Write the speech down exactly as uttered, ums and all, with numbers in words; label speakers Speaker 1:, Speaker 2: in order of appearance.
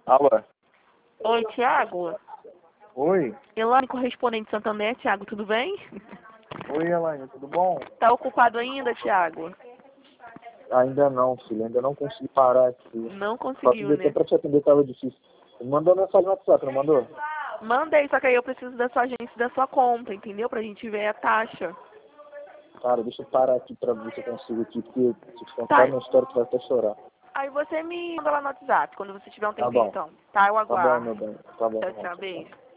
Speaker 1: Alô?
Speaker 2: Oi, Thiago.
Speaker 1: Oi?
Speaker 2: Elaine, correspondente Santander. Thiago, tudo bem?
Speaker 1: Oi, Elaine, tudo bom?
Speaker 2: Tá ocupado ainda, Thiago?
Speaker 1: Ainda não, filho, ainda não consegui parar aqui.
Speaker 2: Não
Speaker 1: Só
Speaker 2: conseguiu,
Speaker 1: que até
Speaker 2: né?
Speaker 1: pra te atender tava difícil. Me mandou mensagem no WhatsApp, não mandou?
Speaker 2: Mandei, só que aí eu preciso da sua agência e da sua conta, entendeu? Pra gente ver a taxa.
Speaker 1: Cara, deixa eu parar aqui pra ver se eu consigo aqui, porque se te contar
Speaker 2: Tá.
Speaker 1: minha história, tu vai até chorar.
Speaker 2: Aí você me manda lá no WhatsApp, quando você tiver um
Speaker 1: Tá
Speaker 2: tempinho,
Speaker 1: bom.
Speaker 2: então. Tá, eu
Speaker 1: Tá bom,
Speaker 2: aguardo.
Speaker 1: meu bem. Tá bom.
Speaker 2: Tchau,
Speaker 1: Tá bom.
Speaker 2: tchau, beijo.